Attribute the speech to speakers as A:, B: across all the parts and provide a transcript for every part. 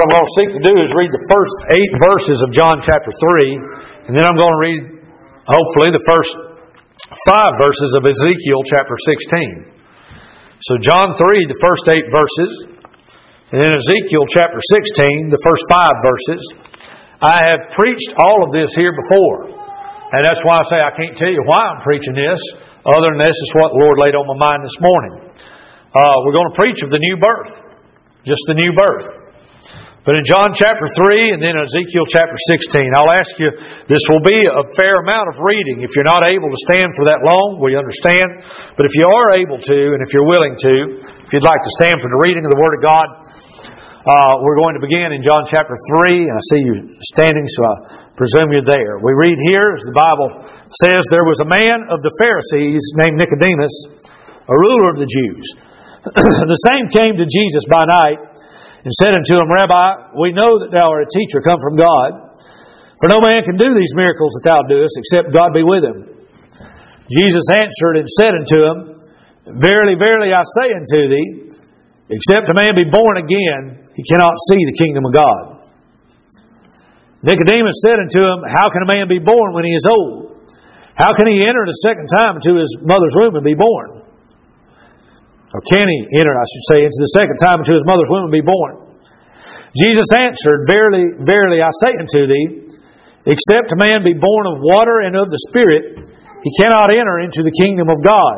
A: I'm going to seek to do is read the first 8 verses of John chapter 3, and then I'm going to read, hopefully, the first 5 verses of Ezekiel chapter 16. So John 3, the first 8 verses, and then Ezekiel chapter 16, the first 5 verses. I have preached all of this here before, and that's why I say I can't tell you why I'm preaching this, other than this is what the Lord laid on my mind this morning. We're going to preach of the new birth, just the new birth. But in John chapter 3 and then Ezekiel chapter 16, I'll ask you, this will be a fair amount of reading. If you're not able to stand for that long, we understand. But if you are able to, and if you're willing to, if you'd like to stand for the reading of the Word of God, we're going to begin in John chapter 3. And I see you standing, so I presume you're there. We read here, as the Bible says, there was a man of the Pharisees named Nicodemus, a ruler of the Jews. The same came to Jesus by night, and said unto him, Rabbi, we know that thou art a teacher come from God. For no man can do these miracles that thou doest, except God be with him. Jesus answered and said unto him, Verily, verily, I say unto thee, except a man be born again, he cannot see the kingdom of God. Nicodemus said unto him, How can a man be born when he is old? How can he enter the second time into his mother's womb and be born? Or can he enter, I should say, into the second time into his mother's womb and be born? Jesus answered, Verily, verily, I say unto thee, except a man be born of water and of the Spirit, he cannot enter into the kingdom of God.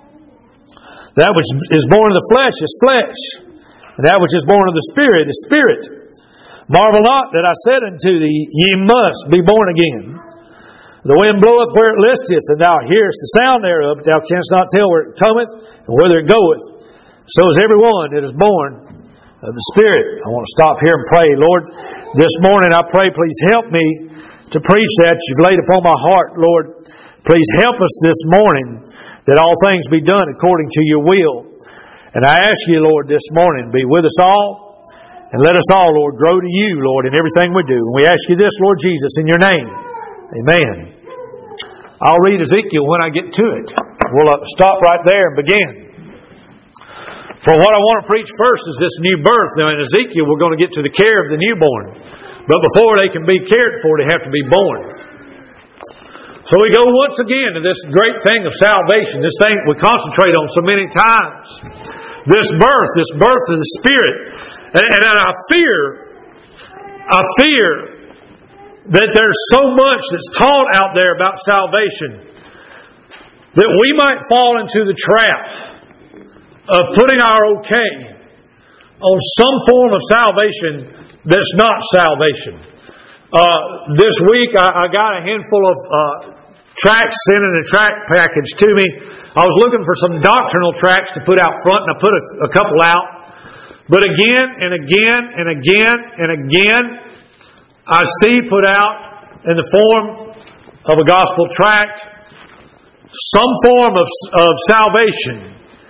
A: That which is born of the flesh is flesh, and that which is born of the Spirit is spirit. Marvel not that I said unto thee, Ye must be born again. The wind bloweth where it listeth, and thou hearest the sound thereof, but thou canst not tell where it cometh and whither it goeth. So is every one that is born of the Spirit. I want to stop here and pray. Lord, this morning I pray, please help me to preach that you've laid upon my heart. Lord, please help us this morning that all things be done according to your will. And I ask you, Lord, this morning, be with us all, and let us all, Lord, grow to you, Lord, in everything we do. And we ask you this, Lord Jesus, in your name. Amen. I'll read Ezekiel when I get to it. We'll stop right there and begin. For what I want to preach first is this new birth. Now in Ezekiel we're going to get to the care of the newborn. But before they can be cared for, they have to be born. So we go once again to this great thing of salvation. This thing we concentrate on so many times. This birth of the Spirit. And I fear that there's so much that's taught out there about salvation that we might fall into the trap of putting our okay on some form of salvation that's not salvation. This week I got a handful of tracts sent in a tract package to me. I was looking for some doctrinal tracts to put out front, and I put a couple out. But again and again and again and again, I see put out in the form of a gospel tract some form of salvation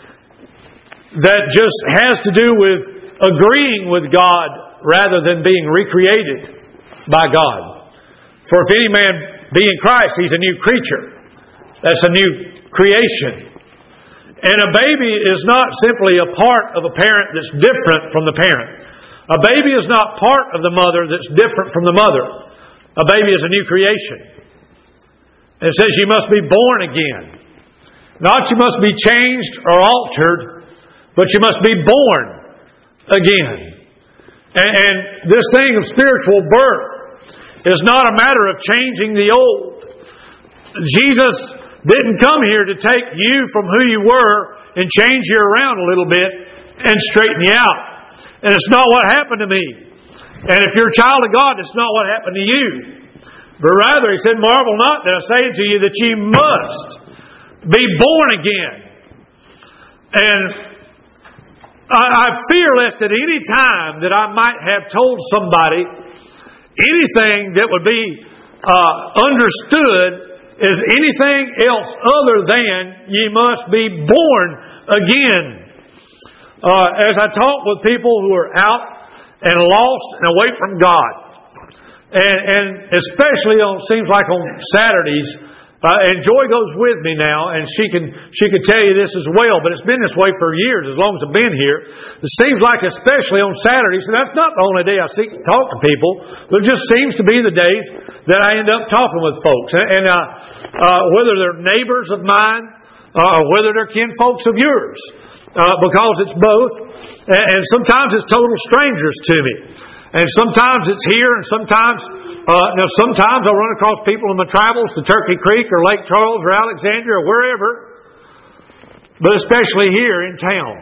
A: that just has to do with agreeing with God rather than being recreated by God. For if any man be in Christ, he's a new creature. That's a new creation. And a baby is not simply a part of a parent that's different from the parent. A baby is not part of the mother that's different from the mother. A baby is a new creation. And it says you must be born again. Not you must be changed or altered, but you must be born again. And this thing of spiritual birth is not a matter of changing the old. Jesus didn't come here to take you from who you were and change you around a little bit and straighten you out. And it's not what happened to me. And if you're a child of God, it's not what happened to you. But rather, He said, Marvel not that I say to you that ye must be born again. And I fear lest at any time that I might have told somebody anything that would be understood as anything else other than ye must be born again. As I talk with people who are out and lost and away from God, and especially seems like on Saturdays, And Joy goes with me now, and she could tell you this as well, but it's been this way for years, as long as I've been here. It seems like, especially on Saturdays, and that's not the only day I seek to talk to people, but it just seems to be the days that I end up talking with folks. And whether they're neighbors of mine, or whether they're kinfolks of yours, because it's both. And sometimes it's total strangers to me. And sometimes it's here, and sometimes I run across people in my travels to Turkey Creek or Lake Charles or Alexandria or wherever, but especially here in town.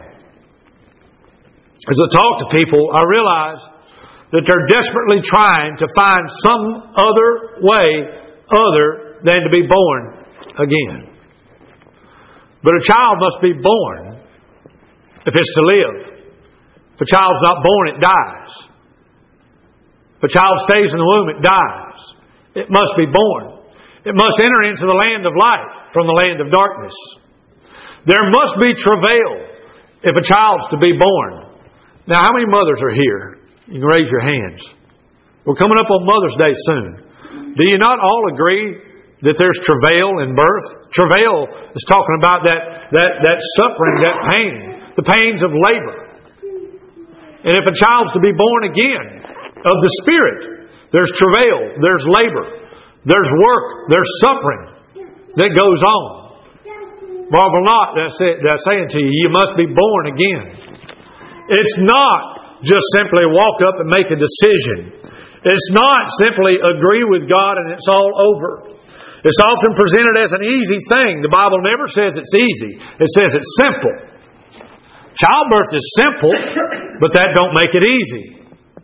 A: As I talk to people, I realize that they're desperately trying to find some other way other than to be born again. But a child must be born if it's to live. If a child's not born, it dies. If a child stays in the womb, it dies. It must be born. It must enter into the land of light from the land of darkness. There must be travail if a child's to be born. Now, how many mothers are here? You can raise your hands. We're coming up on Mother's Day soon. Do you not all agree that there's travail in birth? Travail is talking about that suffering, that pain, the pains of labor. And if a child's to be born again of the Spirit, there's travail, there's labor, there's work, there's suffering that goes on. Marvel not that I say unto you, you must be born again. It's not just simply walk up and make a decision. It's not simply agree with God and it's all over. It's often presented as an easy thing. The Bible never says it's easy. It says it's simple. Childbirth is simple, but that don't make it easy.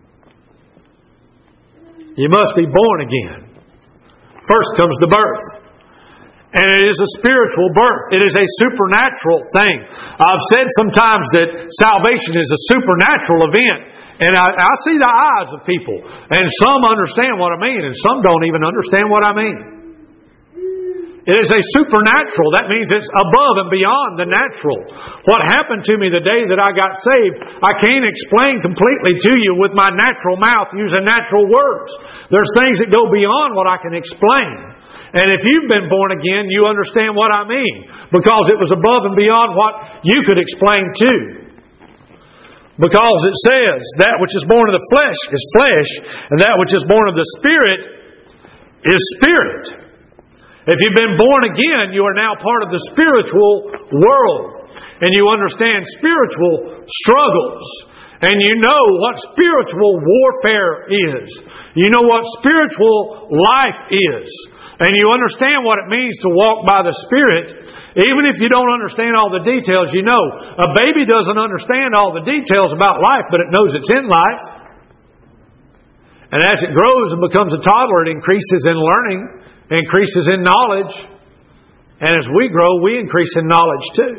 A: You must be born again. First comes the birth. And it is a spiritual birth. It is a supernatural thing. I've said sometimes that salvation is a supernatural event. And I see the eyes of people. And some understand what I mean, and some don't even understand what I mean. It is a supernatural. That means it's above and beyond the natural. What happened to me the day that I got saved, I can't explain completely to you with my natural mouth using natural words. There's things that go beyond what I can explain. And if you've been born again, you understand what I mean. Because it was above and beyond what you could explain too. Because it says, that which is born of the flesh is flesh, and that which is born of the Spirit is spirit. If you've been born again, you are now part of the spiritual world. And you understand spiritual struggles. And you know what spiritual warfare is. You know what spiritual life is. And you understand what it means to walk by the Spirit. Even if you don't understand all the details, you know. A baby doesn't understand all the details about life, but it knows it's in life. And as it grows and becomes a toddler, it increases in learning. Increases in knowledge. And as we grow, we increase in knowledge too.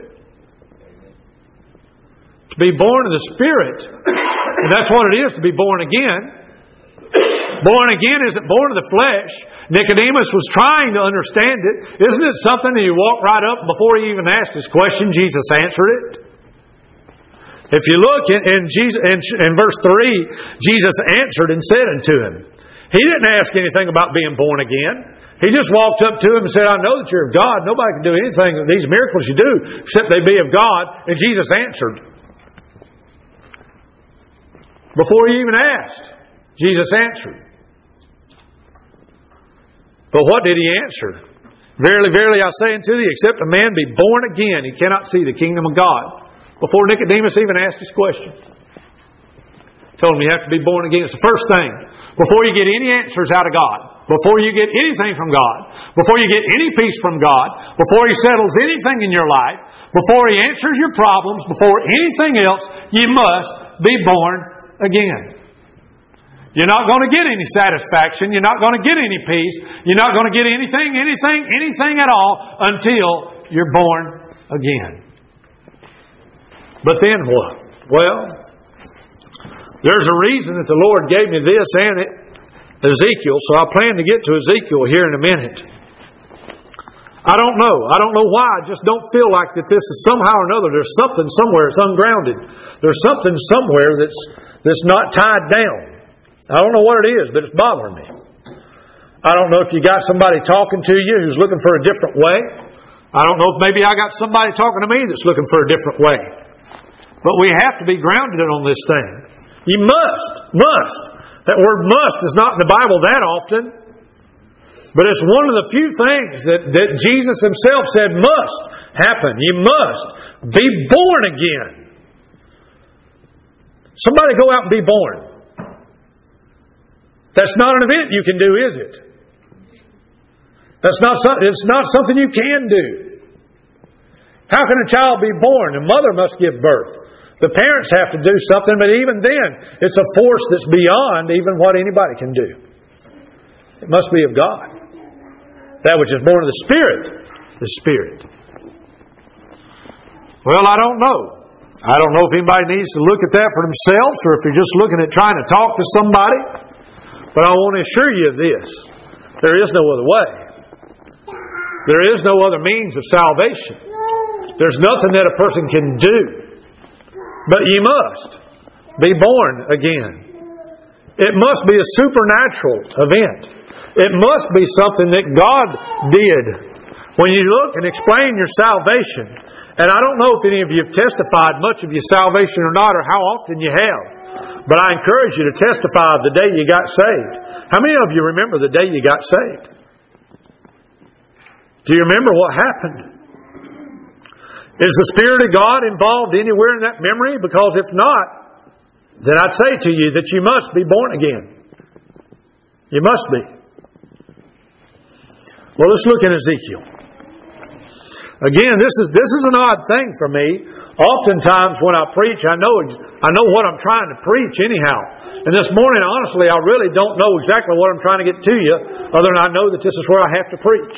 A: To be born of the Spirit, and that's what it is to be born again. Born again isn't born of the flesh. Nicodemus was trying to understand it. Isn't it something that he walked right up before he even asked his question, Jesus answered it? If you look in verse 3, Jesus answered and said unto him. He didn't ask anything about being born again. He just walked up to him and said, I know that you're of God. Nobody can do anything, these miracles you do, except they be of God. And Jesus answered. Before he even asked, Jesus answered. But what did he answer? Verily, verily, I say unto thee, except a man be born again, he cannot see the kingdom of God. Before Nicodemus even asked his question. Told him you have to be born again. It's the first thing. Before you get any answers out of God. Before you get anything from God, before you get any peace from God, before He settles anything in your life, before He answers your problems, before anything else, you must be born again. You're not going to get any satisfaction. You're not going to get any peace. You're not going to get anything at all until you're born again. But then what? Well, there's a reason that the Lord gave me this and it. Ezekiel, so I plan to get to Ezekiel here in a minute. I don't know. I don't know why. I just don't feel like that this is somehow or another. There's something somewhere. It's ungrounded. There's something somewhere that's not tied down. I don't know what it is, but it's bothering me. I don't know if you got somebody talking to you who's looking for a different way. I don't know if maybe I got somebody talking to me that's looking for a different way. But we have to be grounded on this thing. You must. That word must is not in the Bible that often. But it's one of the few things that Jesus Himself said must happen. You must be born again. Somebody go out and be born. That's not an event you can do, is it? It's not something you can do. How can a child be born? A mother must give birth. The parents have to do something, but even then, it's a force that's beyond even what anybody can do. It must be of God. That which is born of the Spirit is Spirit. Well, I don't know. I don't know if anybody needs to look at that for themselves or if you're just looking at trying to talk to somebody. But I want to assure you of this. There is no other way. There is no other means of salvation. There's nothing that a person can do. But you must be born again. It must be a supernatural event. It must be something that God did. When you look and explain your salvation, and I don't know if any of you have testified much of your salvation or not, or how often you have, but I encourage you to testify of the day you got saved. How many of you remember the day you got saved? Do you remember what happened? Is the Spirit of God involved anywhere in that memory? Because if not, then I'd say to you that you must be born again. You must be. Well, let's look at Ezekiel. Again, this is an odd thing for me. Oftentimes when I preach, I know what I'm trying to preach anyhow. And this morning, honestly, I really don't know exactly what I'm trying to get to you, other than I know that this is where I have to preach.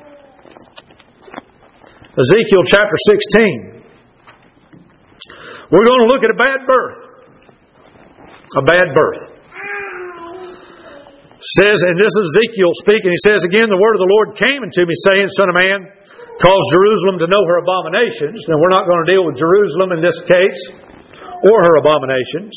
A: Ezekiel chapter 16. We're going to look at a bad birth. A bad birth. Says, and this is Ezekiel speaking, he says, again, the word of the Lord came unto me, saying, Son of man, cause Jerusalem to know her abominations. Now, we're not going to deal with Jerusalem in this case, or her abominations.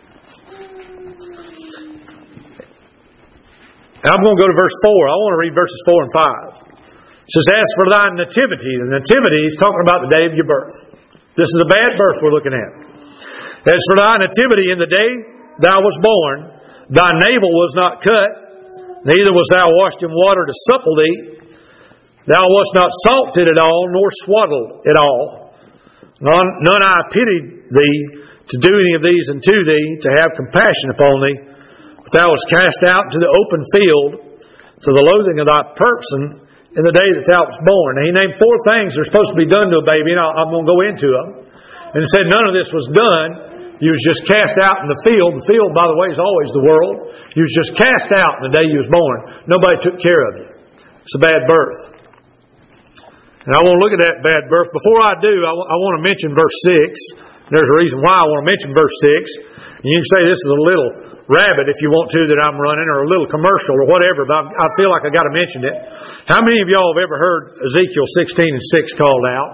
A: And I'm going to go to verse 4. I want to read verses 4 and 5. It says, as for thy nativity, the nativity is talking about the day of your birth. This is a bad birth we're looking at. As for thy nativity in the day thou was born, thy navel was not cut, neither was thou washed in water to supple thee. Thou wast not salted at all, nor swaddled at all. None I pitied thee to do any of these unto thee, to have compassion upon thee. But thou wast cast out into the open field, to the loathing of thy person, in the day that thou wast born. Now, he named 4 things that are supposed to be done to a baby, and I'm going to go into them. And he said none of this was done. You was just cast out in the field. The field, by the way, is always the world. You was just cast out in the day you was born. Nobody took care of you. It's a bad birth. And I want to look at that bad birth. Before I do, I want to mention verse 6. There's a reason why I want to mention verse 6. And you can say this is a little rabbit if you want to that I'm running, or a little commercial or whatever, but I feel like I got to mention it. How many of y'all have ever heard Ezekiel 16 and 6 called out?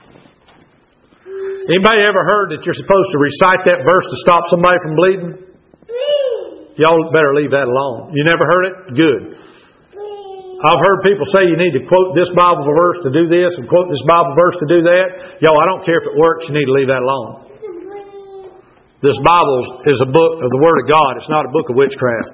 A: Anybody ever heard that you're supposed to recite that verse to stop somebody from bleeding? Y'all better leave that alone. You never heard it? Good. I've heard people say you need to quote this Bible verse to do this and quote this Bible verse to do that. Y'all, I don't care if it works. You need to leave that alone. This Bible is a book of the Word of God. It's not a book of witchcraft.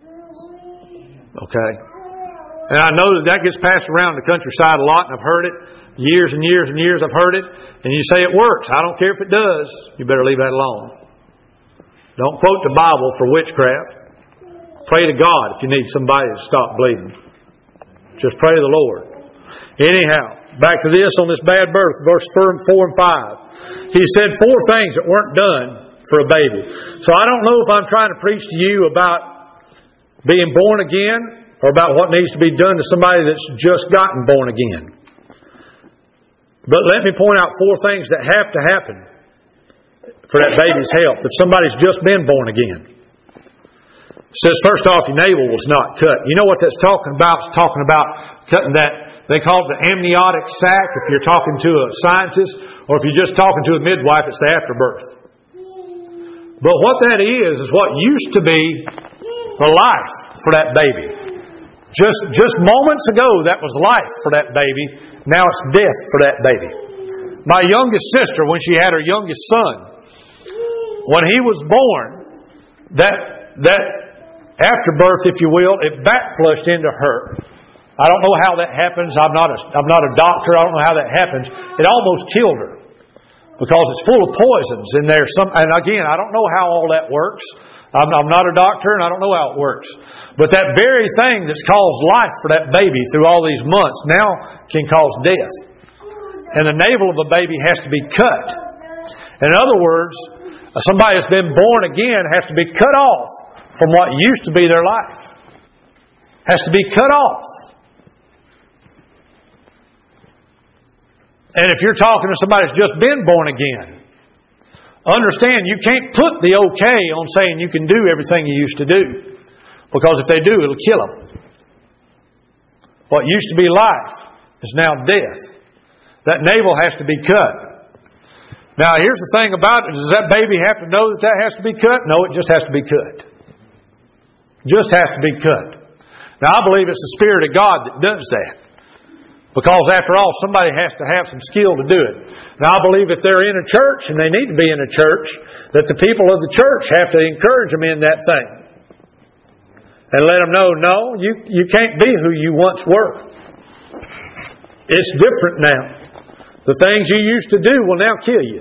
A: Okay? And I know that gets passed around the countryside a lot, and I've heard it. Years and years and years I've heard it. And you say it works. I don't care if it does. You better leave that alone. Don't quote the Bible for witchcraft. Pray to God if you need somebody to stop bleeding. Just pray to the Lord. Anyhow, back to this on this bad birth, verse 4 and 5. He said 4 things that weren't done for a baby. So I don't know if I'm trying to preach to you about being born again or about what needs to be done to somebody that's just gotten born again. But let me point out 4 things that have to happen for that baby's health if somebody's just been born again. It says, first off, your navel was not cut. You know what that's talking about? It's talking about cutting that, they call it the amniotic sac if you're talking to a scientist, or if you're just talking to a midwife, it's the afterbirth. But what that is what used to be the life for that baby. Just moments ago, that was life for that baby. Now it's death for that baby. My youngest sister, when she had her youngest son, when he was born, that afterbirth, if you will, it backflushed into her. I don't know how that happens. I'm not a doctor. I don't know how that happens. It almost killed her because it's full of poisons in there. And again, I don't know how all that works. I'm not a doctor, and I don't know how it works. But that very thing that's caused life for that baby through all these months now can cause death. And the navel of a baby has to be cut. In other words, somebody that's been born again has to be cut off from what used to be their life. Has to be cut off. And if you're talking to somebody that's just been born again, understand, you can't put the okay on saying you can do everything you used to do. Because if they do, it'll kill them. What used to be life is now death. That navel has to be cut. Now, here's the thing about it. Does that baby have to know that has to be cut? No, it just has to be cut. Just has to be cut. Now, I believe it's the Spirit of God that does that. Because after all, somebody has to have some skill to do it. Now I believe if they're in a church, and they need to be in a church, that the people of the church have to encourage them in that thing. And let them know, no, you can't be who you once were. It's different now. The things you used to do will now kill you.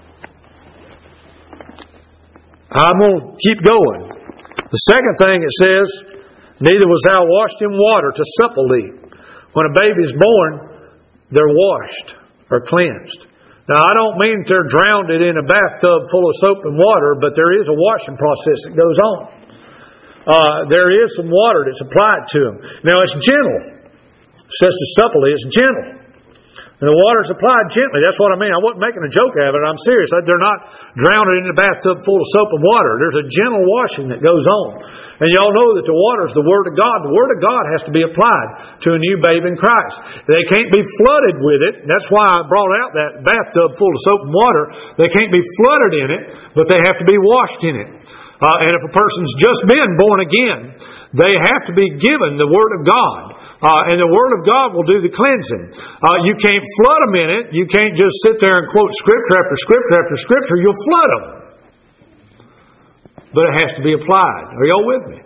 A: I'm going to keep going. The second thing it says, neither was thou washed in water to supple thee. When a baby's born, they're washed or cleansed. Now, I don't mean they're drowned in a bathtub full of soap and water, but there is a washing process that goes on. There is some water that's applied to them. Now, it's gentle. It says to supple, it's gentle. And the water's applied gently. That's what I mean. I wasn't making a joke out of it. I'm serious. They're not drowned in a bathtub full of soap and water. There's a gentle washing that goes on. And y'all know that the water is the Word of God. The Word of God has to be applied to a new babe in Christ. They can't be flooded with it. That's why I brought out that bathtub full of soap and water. They can't be flooded in it, but they have to be washed in it. And if a person's just been born again, they have to be given the Word of God. And the Word of God will do the cleansing. You can't flood them in it. You can't just sit there and quote Scripture after Scripture after Scripture. You'll flood them. But it has to be applied. Are y'all with me?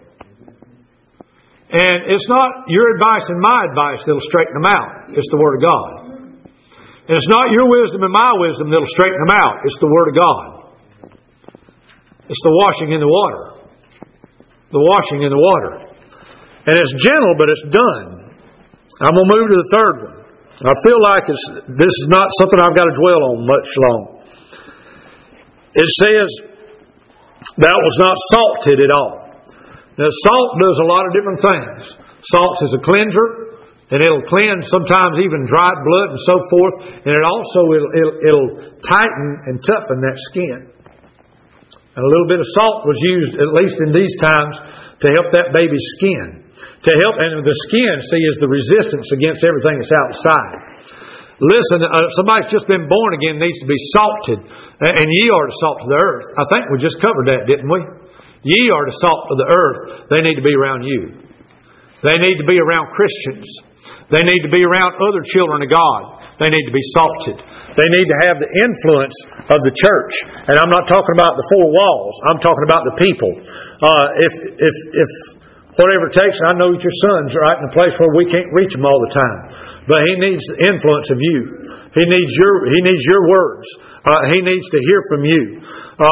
A: And it's not your advice and my advice that'll straighten them out. It's the Word of God. And it's not your wisdom and my wisdom that'll straighten them out. It's the Word of God. It's the washing in the water. The washing in the water. And it's gentle, but it's done. I'm going to move to the third one. I feel like this is not something I've got to dwell on much long. It says, thou was not salted at all. Now, salt does a lot of different things. Salt is a cleanser, and it'll cleanse sometimes even dried blood and so forth. And it also, it'll tighten and toughen that skin. And a little bit of salt was used, at least in these times, to help that baby's skin. To help, and the skin, see, is the resistance against everything that's outside. Listen, somebody that's just been born again needs to be salted. And ye are the salt of the earth. I think we just covered that, didn't we? Ye are the salt of the earth. They need to be around you. They need to be around Christians. They need to be around other children of God. They need to be salted. They need to have the influence of the church. And I'm not talking about the four walls. I'm talking about the people. If whatever it takes, I know that your son's right in a place where we can't reach him all the time. But he needs the influence of you. He needs your words. He needs to hear from you.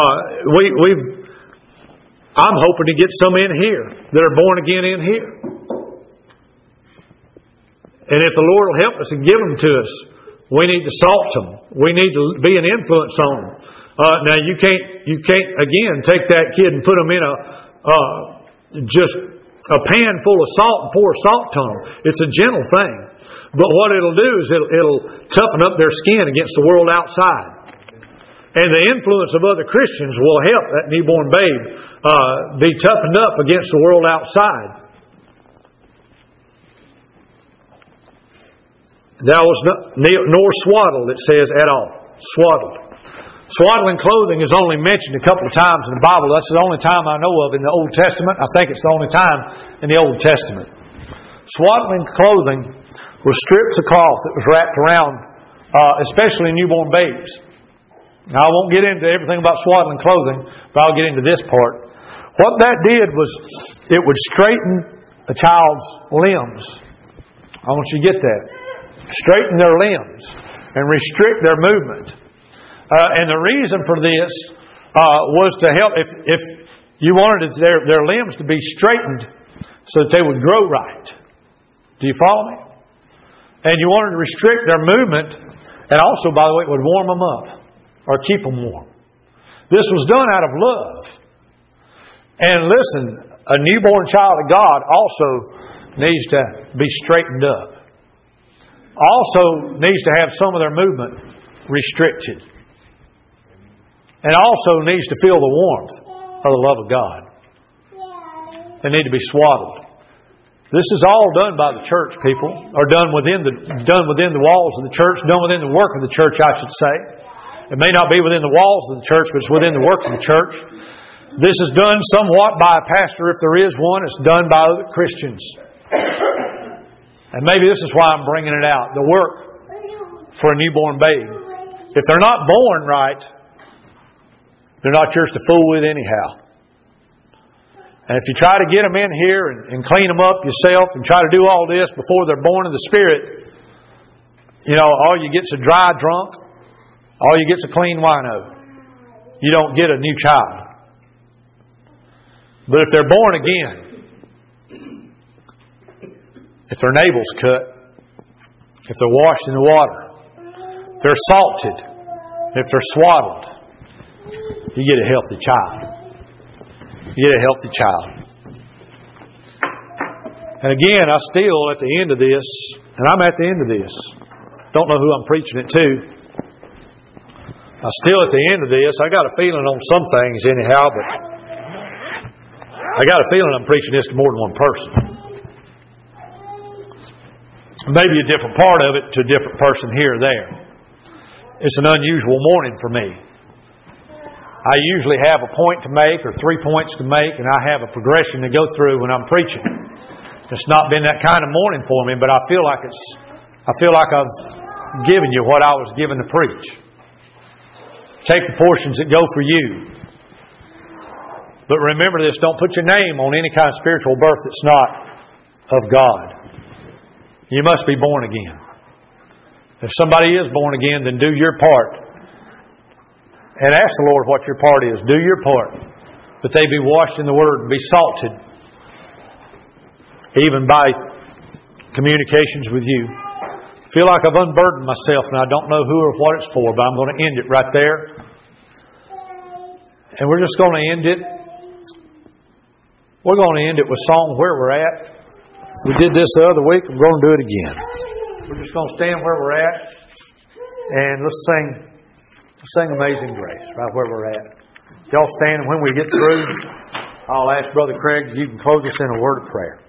A: I'm hoping to get some in here that are born again in here. And if the Lord will help us and give them to us, we need to salt them. We need to be an influence on them. Now you can't again take that kid and put them in just a pan full of salt and pour salt on them. It's a gentle thing. But what it'll do is it'll toughen up their skin against the world outside. And the influence of other Christians will help that newborn babe be toughened up against the world outside. Thou was nor swaddled, it says, at all. Swaddled. Swaddling clothing is only mentioned a couple of times in the Bible. That's the only time I know of in the Old Testament. I think it's the only time in the Old Testament. Swaddling clothing was strips of cloth that was wrapped around, especially newborn babies. Now, I won't get into everything about swaddling clothing, but I'll get into this part. What that did was it would straighten a child's limbs. I want you to get that. Straighten their limbs and restrict their movement. And the reason for this was to help if you wanted their limbs to be straightened so that they would grow right. Do you follow me? And you wanted to restrict their movement, and also, by the way, it would warm them up or keep them warm. This was done out of love. And listen, a newborn child of God also needs to be straightened up. Also needs to have some of their movement restricted. And also needs to feel the warmth of the love of God. They need to be swaddled. This is all done by the church, people, or done within the walls of the church, done within the work of the church, I should say. It may not be within the walls of the church, but it's within the work of the church. This is done somewhat by a pastor, if there is one. It's done by other Christians. And maybe this is why I'm bringing it out. The work for a newborn babe. If they're not born right, they're not yours to fool with anyhow. And if you try to get them in here and clean them up yourself and try to do all this before they're born in the Spirit, all you get's a dry drunk. All you get's a clean wino. You don't get a new child. But if they're born again, if their navel's cut, if they're washed in the water, if they're salted, if they're swaddled, you get a healthy child. You get a healthy child. And again, I still at the end of this, and I'm at the end of this. Don't know who I'm preaching it to. I still at the end of this. I got a feeling on some things anyhow, but I got a feeling I'm preaching this to more than one person. Maybe a different part of it to a different person here or there. It's an unusual morning for me. I usually have a point to make or 3 points to make, and I have a progression to go through when I'm preaching. It's not been that kind of morning for me, but I feel like I've given you what I was given to preach. Take the portions that go for you. But remember this, don't put your name on any kind of spiritual birth that's not of God. You must be born again. If somebody is born again, then do your part. And ask the Lord what your part is. Do your part. That they be washed in the Word and be salted. Even by communications with you. I feel like I've unburdened myself and I don't know who or what it's for, but I'm going to end it right there. And we're just going to end it. We're going to end it with song Where We're At. We did this the other week. We're going to do it again. We're just going to stand where we're at. And let's sing Amazing Grace right where we're at. Y'all stand, and when we get through, I'll ask Brother Craig, you can close us in a word of prayer.